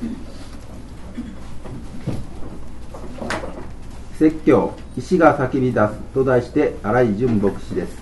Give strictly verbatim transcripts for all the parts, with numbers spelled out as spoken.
説教、石が叫び出すと題して新井純牧師です。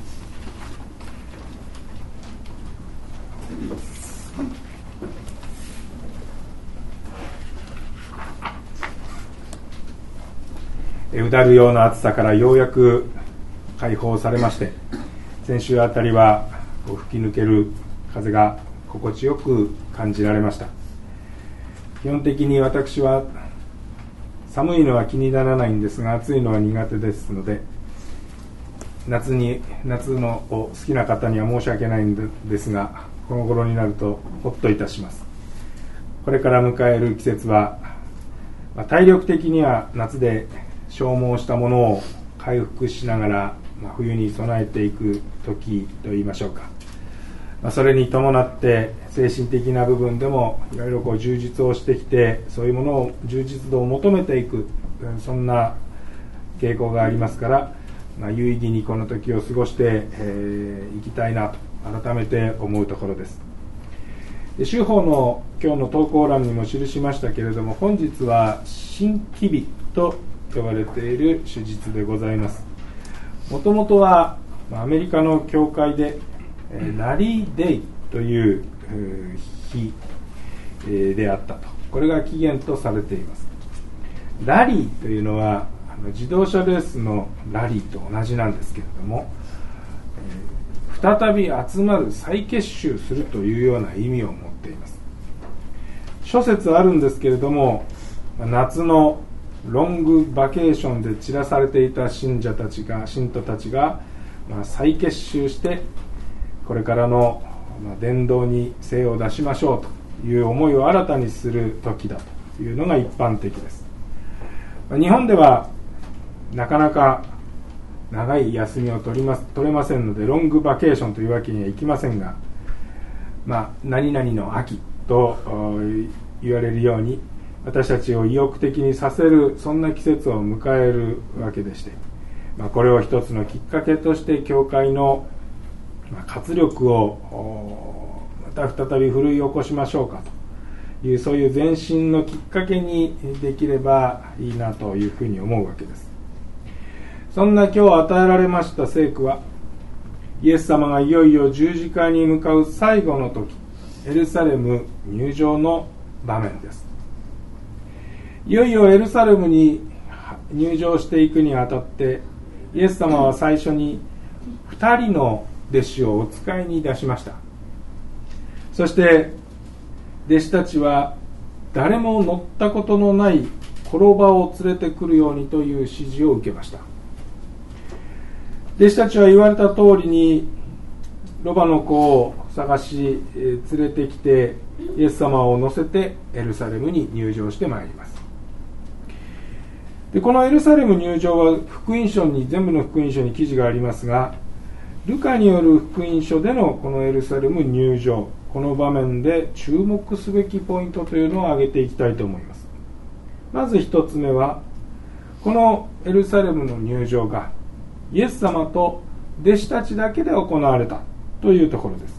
うだるような暑さからようやく解放されまして、先週あたりは吹き抜ける風が心地よく感じられました。基本的に私は寒いのは気にならないんですが、暑いのは苦手ですので、夏に夏のを好きな方には申し訳ないんですが、この頃になるとほっといたします。これから迎える季節は、まあ、体力的には夏で消耗したものを回復しながら、まあ、冬に備えていく時といいましょうか、まあ、それに伴って精神的な部分でもいろいろこう充実をしてきて、そういうものを充実度を求めていく、そんな傾向がありますから、まあ、有意義にこの時を過ごしてい、えー、きたいなと改めて思うところです。で、週報の今日の投稿欄にも記しましたけれども、本日は新規日と呼ばれている手術でございます。もともとはアメリカの教会でラリーデイという日であったと、これが起源とされています。ラリーというのは自動車レースのラリーと同じなんですけれども、再び集まる、再結集するというような意味を持っています。諸説あるんですけれども、夏のロングバケーションで散らされていた信者たちが信徒たちが、まあ、再結集してこれからの、まあ、伝道に精を出しましょうという思いを新たにする時だというのが一般的です。まあ、日本ではなかなか長い休みを取ります、取れませんので、ロングバケーションというわけにはいきませんが、まあ、何々の秋と言われるように私たちを意欲的にさせる、そんな季節を迎えるわけでして、まあ、これを一つのきっかけとして教会の活力をまた再び奮い起こしましょうかという、そういう前進のきっかけにできればいいなというふうに思うわけです。そんな今日与えられました聖句は、イエス様がいよいよ十字架に向かう最後の時、エルサレム入場の場面です。いよいよエルサレムに入場していくにあたって、イエス様は最初にふたりの弟子をお使いに出しました。そして弟子たちは誰も乗ったことのない転ばを連れてくるようにという指示を受けました。弟子たちは言われた通りにロバの子を探し連れてきて、イエス様を乗せてエルサレムに入場してまいります。で、このエルサレム入場は福音書に、全部の福音書に記事がありますが、ルカによる福音書でのこのエルサレム入場、この場面で注目すべきポイントというのを挙げていきたいと思います。まず一つ目は、このエルサレムの入場がイエス様と弟子たちだけで行われたというところです。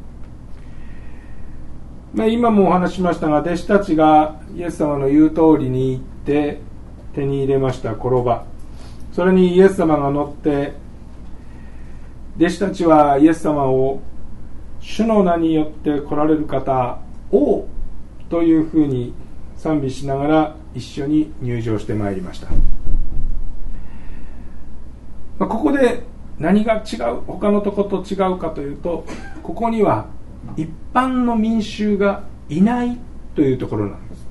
まあ、今もお話ししましたが、弟子たちがイエス様の言う通りに行って手に入れました転ば、それにイエス様が乗って、弟子たちはイエス様を主の名によって来られる方、王というふうに賛美しながら一緒に入場してまいりました。ここで何が違う、他のとこと違うかというと、ここには一般の民衆がいないというところなんです。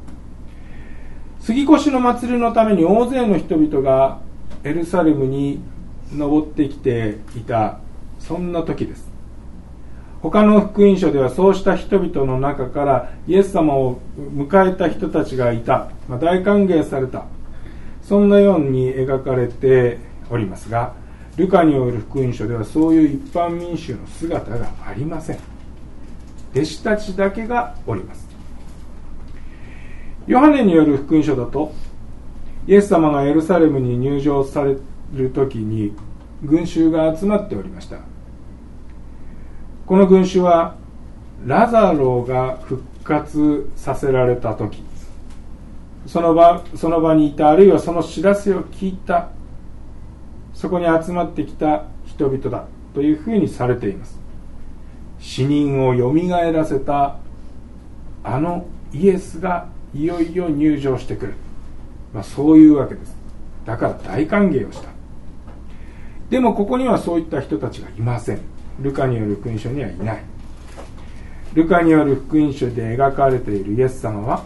杉越の祭りのために大勢の人々がエルサレムに登ってきていた、そんな時です。他の福音書ではそうした人々の中からイエス様を迎えた人たちがいた、まあ、大歓迎された、そんなように描かれておりますが、ルカによる福音書ではそういう一般民衆の姿がありません。弟子たちだけがおります。ヨハネによる福音書だと、イエス様がエルサレムに入場される時に群衆が集まっておりました。この群衆はラザロが復活させられた時、その場、その場にいた、あるいはその知らせを聞いた、そこに集まってきた人々だというふうにされています。死人をよみがえらせたあのイエスがいよいよ入場してくる、まあ、そういうわけです。だから大歓迎をした。でもここにはそういった人たちがいません。ルカによる福音書にはいない。ルカによる福音書で描かれているイエス様は、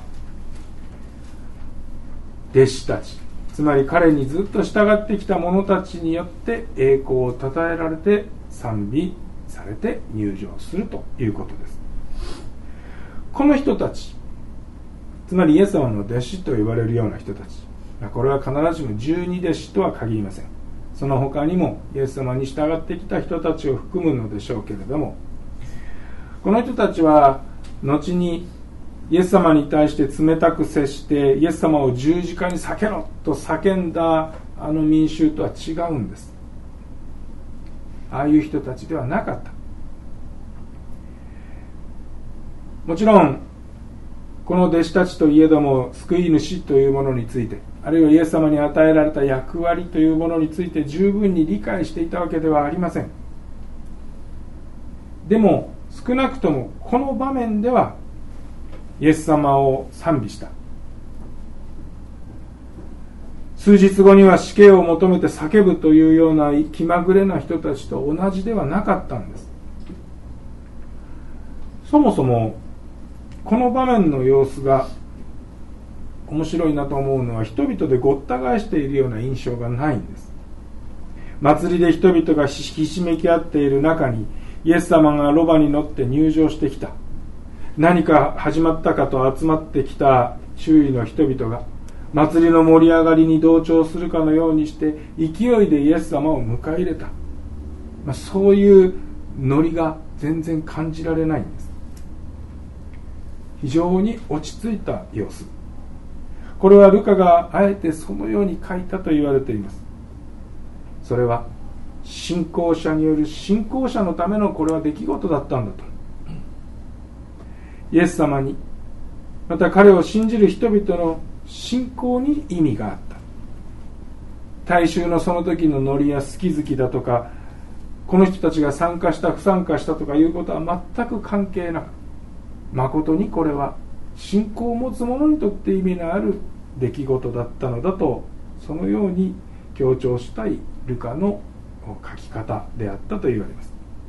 弟子たち、つまり彼にずっと従ってきた者たちによって栄光をたたえられて賛美されて入場するということです。この人たち、つまりイエス様の弟子と言われるような人たち、これは必ずしも十二弟子とは限りません。その他にもイエス様に従ってきた人たちを含むのでしょうけれども、この人たちは後にイエス様に対して冷たく接してイエス様を十字架に避けろと叫んだあの民衆とは違うんです。ああいう人たちではなかった。もちろんこの弟子たちといえども、救い主というものについて、あるいはイエス様に与えられた役割というものについて十分に理解していたわけではありません。でも少なくともこの場面ではイエス様を賛美した。数日後には死刑を求めて叫ぶというような気まぐれな人たちと同じではなかったんです。そもそもこの場面の様子が面白いなと思うのは、人々でごった返しているような印象がないんです。祭りで人々がひしめき合っている中にイエス様がロバに乗って入場してきた。何か始まったかと集まってきた周囲の人々が祭りの盛り上がりに同調するかのようにして勢いでイエス様を迎え入れた、まあ、そういうノリが全然感じられないんです。非常に落ち着いた様子。これはルカがあえてそのように書いたと言われています。それは信仰者による信仰者のためのこれは出来事だったんだと。イエス様に、また彼を信じる人々の信仰に意味があった。大衆のその時のノリや好き好きだとか、この人たちが参加した不参加したとかいうことは全く関係なく、誠にこれは信仰を持つ者にとって意味のある出来事だったのだと、そのように強調したいルカの書き方であったと言われます。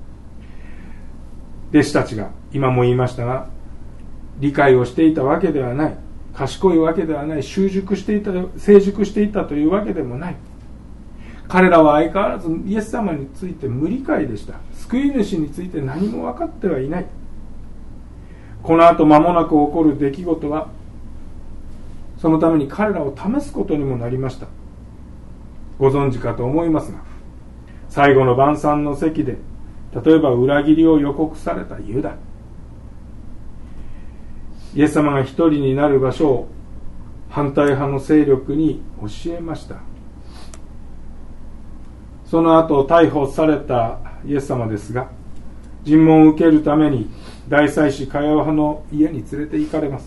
弟子たちが今も言いましたが、理解をしていたわけではない、賢いわけではない、習熟していた、成熟していたというわけでもない。彼らは相変わらずイエス様について無理解でした。救い主について何も分かってはいない。この後間もなく起こる出来事は、そのために彼らを試すことにもなりました。ご存知かと思いますが、最後の晩餐の席で、例えば裏切りを予告されたユダ、イエス様が一人になる場所を反対派の勢力に教えました。その後逮捕されたイエス様ですが、尋問を受けるために大祭司カヤファの家に連れて行かれます。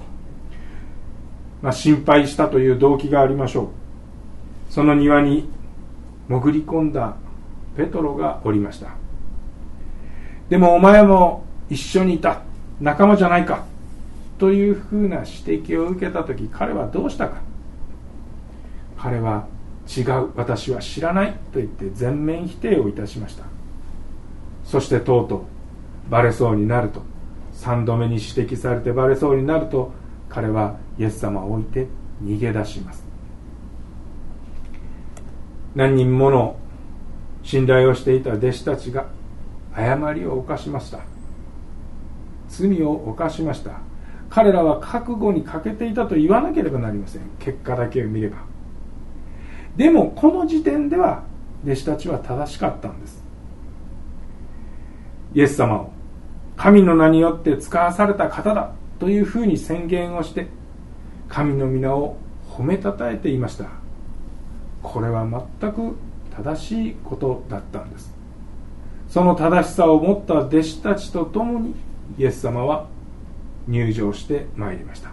まあ、心配したという動機がありましょう。その庭に潜り込んだペトロがおりました。でもお前も一緒にいた、仲間じゃないかというふうな指摘を受けたとき、彼はどうしたか。彼は違う、私は知らないと言って全面否定をいたしました。そしてとうとうバレそうになると、三度目に指摘されてバレそうになると、彼はイエス様を置いて逃げ出します。何人もの信頼をしていた弟子たちが誤りを犯しました。罪を犯しました。彼らは覚悟に欠けていたと言わなければなりません。結果だけを見れば。でもこの時点では弟子たちは正しかったんです。イエス様を神の名によって使わされた方だというふうに宣言をして、神の皆を褒めたたえていました。これは全く正しいことだったんです。その正しさを持った弟子たちと共にイエス様は入場してまいりました。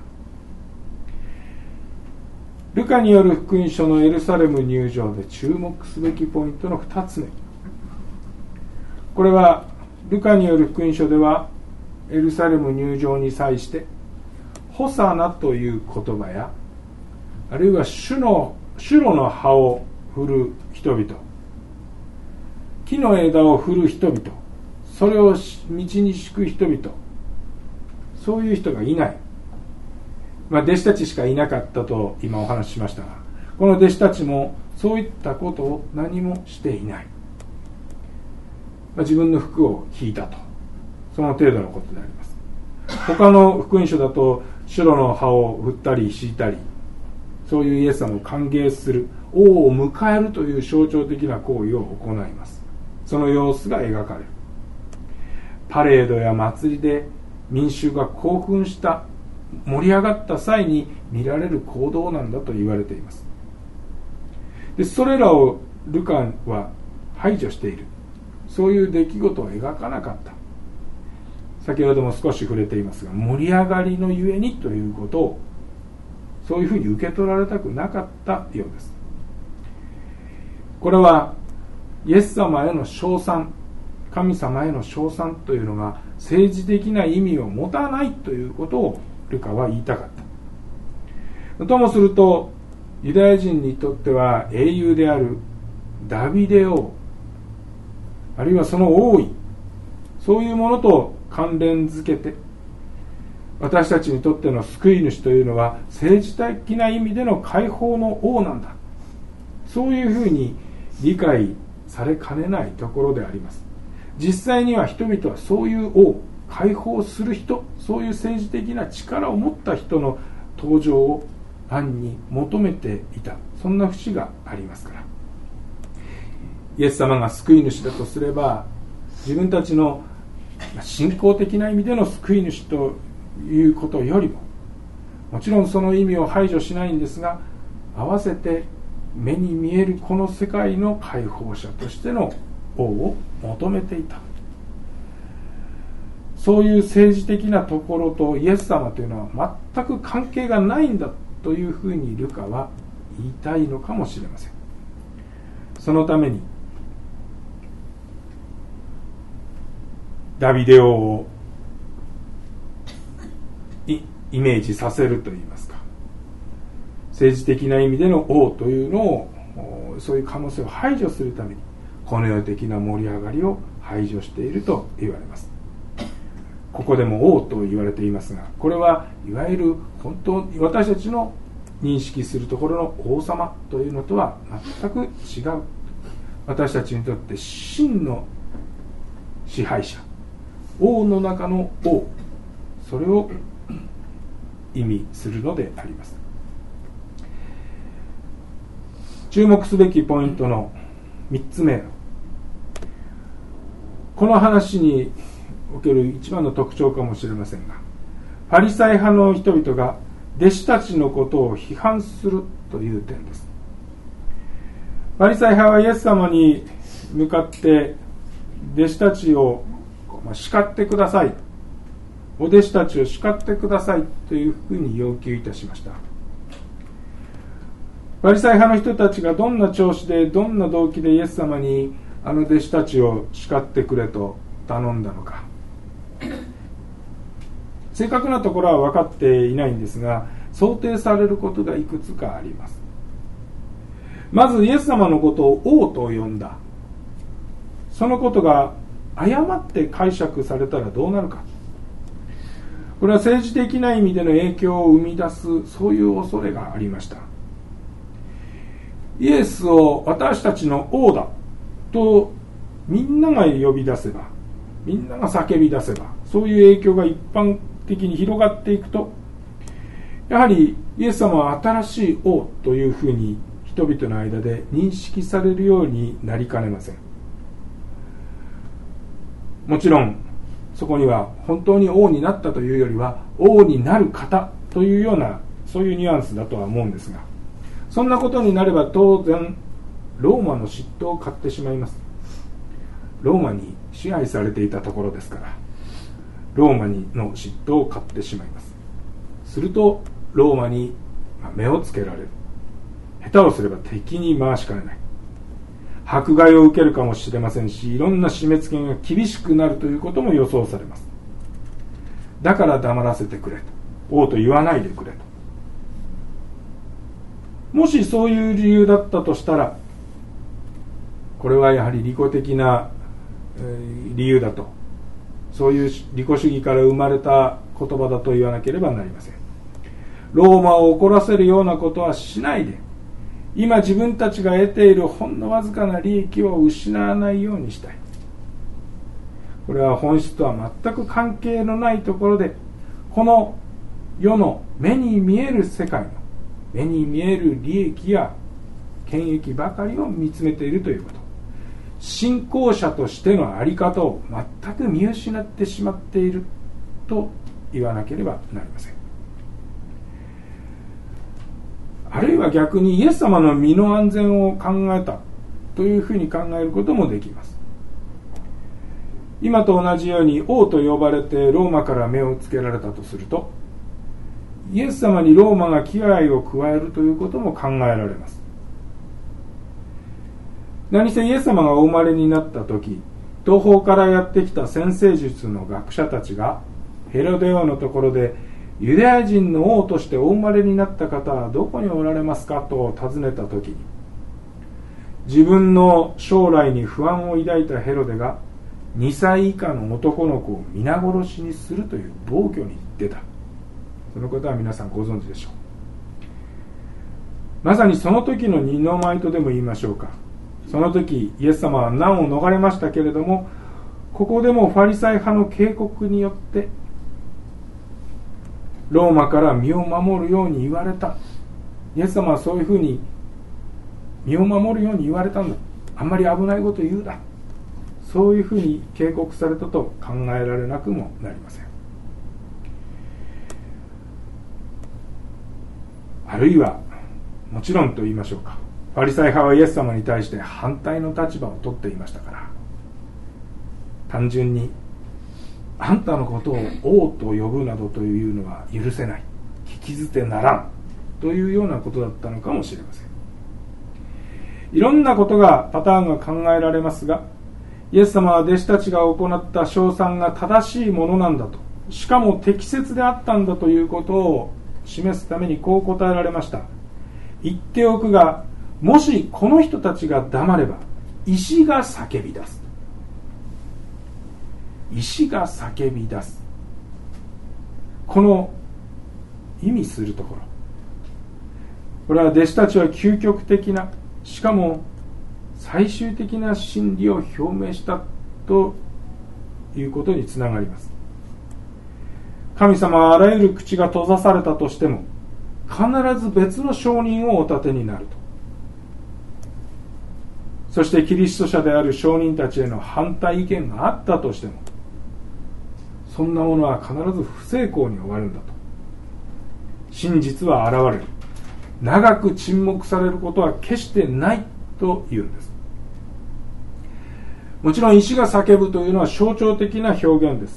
ルカによる福音書のエルサレム入場で注目すべきポイントのふたつめ、これはルカによる福音書ではエルサレム入場に際してホサナという言葉や、あるいは主のシュロの葉を振る人々、木の枝を振る人々、それを道に敷く人々、そういう人がいない、まあ、弟子たちしかいなかったと今お話ししましたが、この弟子たちもそういったことを何もしていない、まあ、自分の服を引いたと、その程度のことであります。他の福音書だとシュロの葉を振ったり敷いたり、そういうイエス様を歓迎する、王を迎えるという象徴的な行為を行います。その様子が描かれる。パレードや祭りで民衆が興奮した盛り上がった際に見られる行動なんだと言われています。でそれらをルカは排除している、そういう出来事を描かなかった。先ほども少し触れていますが、盛り上がりのゆえにということをそういうふうに受け取られたくなかったようです。これはイエス様への称賛、神様への称賛というのが政治的な意味を持たないということをルカは言いたかった。ともするとユダヤ人にとっては英雄であるダビデ王、あるいはその王位、そういうものと関連づけて、私たちにとっての救い主というのは政治的な意味での解放の王なんだ、そういうふうに理解されかねないところであります。実際には人々はそういう王、解放する人、そういう政治的な力を持った人の登場を暗に求めていた、そんな節がありますから、イエス様が救い主だとすれば、自分たちの信仰的な意味での救い主ということよりも、もちろんその意味を排除しないんですが、合わせて目に見えるこの世界の解放者としての王を求めていた。そういう政治的なところとイエス様というのは全く関係がないんだというふうにルカは言いたいのかもしれません。そのためにダビデ王をイメージさせるといいますか、政治的な意味での王というのを、そういう可能性を排除するためにこの世的な盛り上がりを排除していると言われます。ここでも王と言われていますが、これはいわゆる本当に私たちの認識するところの王様というのとは全く違う、私たちにとって真の支配者、王の中の王、それを意味するのであります。注目すべきポイントのみっつめ、この話における一番の特徴かもしれませんが、パリサイ派の人々が弟子たちのことを批判するという点です。パリサイ派はイエス様に向かって弟子たちを叱ってください、お弟子たちを叱ってくださいというふうに要求いたしました。パリサイ派の人たちがどんな調子でどんな動機でイエス様にあの弟子たちを叱ってくれと頼んだのか、正確なところは分かっていないんですが、想定されることがいくつかあります。まずイエス様のことを王と呼んだ、そのことが誤って解釈されたらどうなるか、これは政治的な意味での影響を生み出す、そういう恐れがありました。イエスを私たちの王だとみんなが呼び出せば、みんなが叫び出せば、そういう影響が一般的に広がっていくと、やはりイエス様は新しい王というふうに人々の間で認識されるようになりかねません。もちろんそこには本当に王になったというよりは王になる方というような、そういうニュアンスだとは思うんですが、そんなことになれば当然ローマの嫉妬を買ってしまいます。ローマに支配されていたところですから、 ローマにの嫉妬を買ってしまいます。するとローマに目をつけられる。下手をすれば敵に回しかねない。迫害を受けるかもしれませんし、いろんな締め付けが厳しくなるということも予想されます。だから黙らせてくれと、王と言わないでくれと。もしそういう理由だったとしたら、これはやはり利己的な理由だと、そういう利己主義から生まれた言葉だと言わなければなりません。ローマを怒らせるようなことはしないで、今自分たちが得ているほんのわずかな利益を失わないようにしたい。これは本質とは全く関係のないところで、この世の目に見える世界の目に見える利益や権益ばかりを見つめているということ、信仰者としての在り方を全く見失ってしまっていると言わなければなりません。あるいは逆にイエス様の身の安全を考えたというふうに考えることもできます。今と同じように王と呼ばれてローマから目をつけられたとすると、イエス様にローマが危害を加えるということも考えられます。何せイエス様がお生まれになった時、東方からやってきた占星術の学者たちがヘロデ王のところで、ユダヤ人の王としてお生まれになった方はどこにおられますかと尋ねた時に、自分の将来に不安を抱いたヘロデがにさい以下の男の子を皆殺しにするという暴挙に出た。そのことは皆さんご存知でしょう。まさにその時の二の舞とでも言いましょうか。その時イエス様は難を逃れましたけれども、ここでもファリサイ派の警告によってローマから身を守るように言われた。イエス様はそういうふうに身を守るように言われたんだ。あんまり危ないこと言うな。そういうふうに警告されたと考えられなくもなりません。あるいはもちろんと言いましょうか、ファリサイ派はイエス様に対して反対の立場を取っていましたから、単純にあんたのことを王と呼ぶなどというのは許せない、聞き捨てならんというようなことだったのかもしれません。いろんなことがパターンが考えられますが、イエス様は弟子たちが行った称賛が正しいものなんだと、しかも適切であったんだということを示すためにこう答えられました。言っておくが、もしこの人たちが黙れば石が叫び出す。石が叫び出す。この意味するところ、これは弟子たちは究極的な、しかも最終的な真理を表明したということにつながります。神様はあらゆる口が閉ざされたとしても、必ず別の証人をお立てになると。そしてキリスト者である証人たちへの反対意見があったとしても、そんなものは必ず不成功に終わるんだと。真実は現れる。長く沈黙されることは決してないというんです。もちろん石が叫ぶというのは象徴的な表現です。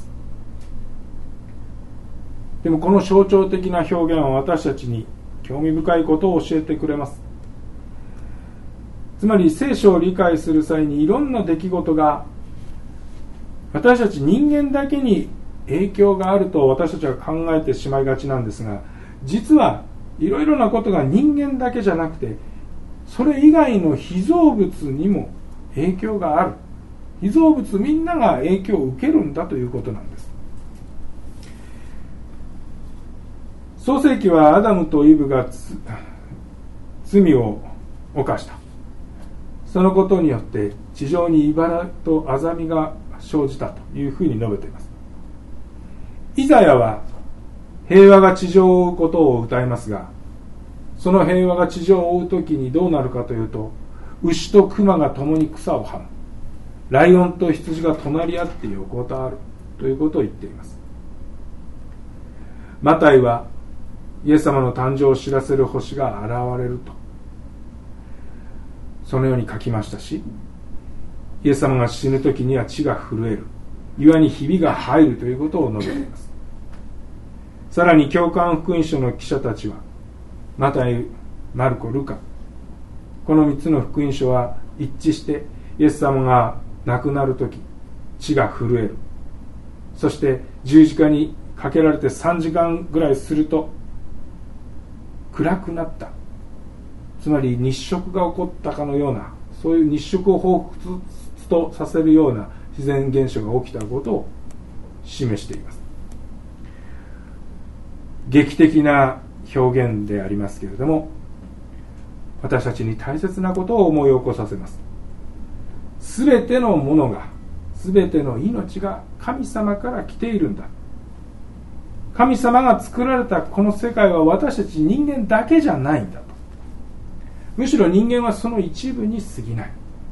でもこの象徴的な表現は私たちに興味深いことを教えてくれます。つまり聖書を理解する際にいろんな出来事が私たち人間だけに影響があると私たちは考えてしまいがちなんですが、実はいろいろなことが人間だけじゃなくて、それ以外の被造物にも影響がある。被造物みんなが影響を受けるんだということなんです。創世記はアダムとイブが罪を犯した。そのことによって地上に茨とアザミが生じたというふうに述べています。イザヤは平和が地上を追うことを歌いますが、その平和が地上を追うときにどうなるかというと、牛と熊が共に草をはむ、ライオンと羊が隣り合って横たわるということを言っています。マタイはイエス様の誕生を知らせる星が現れるとそのように書きましたし、イエス様が死ぬときには地が震える、 岩にひびが入るということを述べています。さらに教会福音書の記者たちはマタイ、マルコ、ルカ、このみっつの福音書は一致してイエス様が亡くなるとき地が震える、そして十字架にかけられてさんじかんぐらいすると暗くなった、つまり日食が起こったかのような、そういう日食を彷彿とさせるような自然現象が起きたことを示しています。劇的な表現でありますけれども、私たちに大切なことを思い起こさせます。すべてのものが、すべての命が神様から来ているんだ。神様が作られたこの世界は私たち人間だけじゃないんだと。むしろ人間はその一部に過ぎない。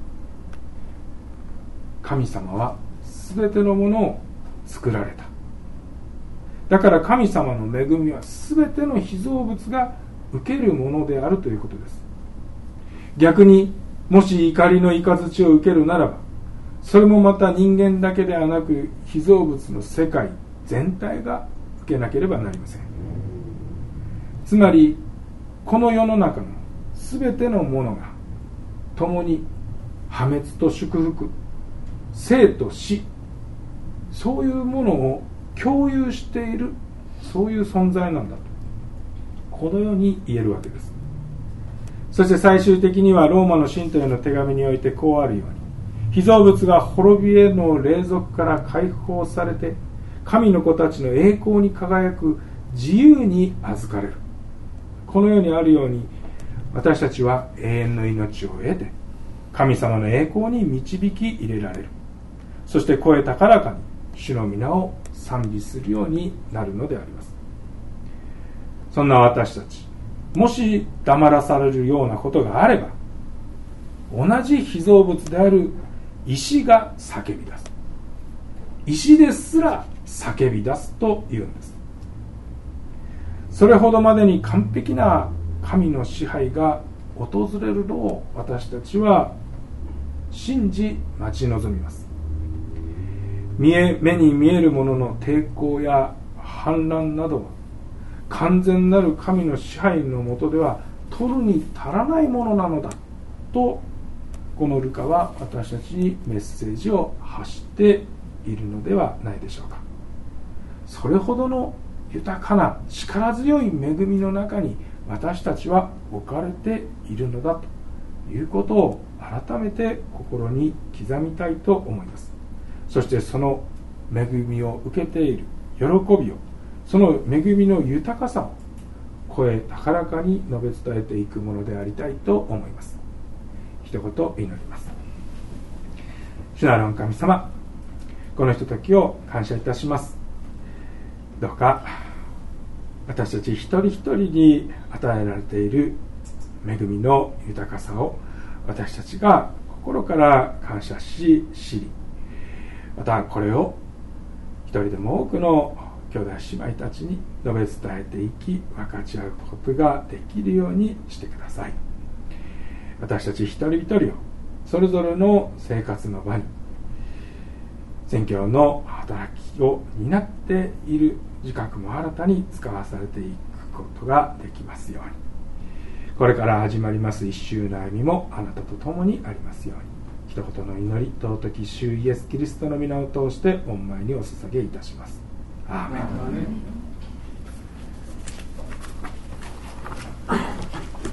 神様はすべてのものを作られた。だから神様の恵みはすべての被造物が受けるものであるということです。逆にもし怒りの雷を受けるならば、それもまた人間だけではなく被造物の世界全体が受けなければなりません。つまりこの世の中のすべてのものが共に破滅と祝福、生と死、そういうものを共有している、そういう存在なんだとこのように言えるわけです。そして最終的にはローマの信徒への手紙においてこうあるように、被造物が滅びへの霊俗から解放されて神の子たちの栄光に輝く自由に預かれる、このようにあるように、私たちは永遠の命を得て神様の栄光に導き入れられる。そして声高らかに主の皆を賛美するようになるのであります。そんな私たち、もし黙らされるようなことがあれば、同じ被造物である石が叫び出す。石ですら叫び出すというんです。それほどまでに完璧な神の支配が訪れるのを私たちは信じ待ち望みます。見え目に見えるものの抵抗や反乱などは完全なる神の支配の下では取るに足らないものなのだと、このルカは私たちにメッセージを発しているのではないでしょうか。それほどの豊かな力強い恵みの中に私たちは置かれているのだということを改めて心に刻みたいと思います。そしてその恵みを受けている喜びを、その恵みの豊かさを声高らかに述べ伝えていくものでありたいと思います。一言祈ります。主なる神様、このひとときを感謝いたします。どうか私たち一人一人に与えられている恵みの豊かさを私たちが心から感謝し知り、またこれを一人でも多くの兄弟姉妹たちに述べ伝えていき、分かち合うことができるようにしてください。私たち一人一人をそれぞれの生活の場に宣教の働きを担っている自覚も新たに使わされていくことができますように、これから始まります一週の歩みもあなたと共にありますように、一言の祈り、尊き主イエスキリストの皆を通して御前にお捧げいたします。アーメン。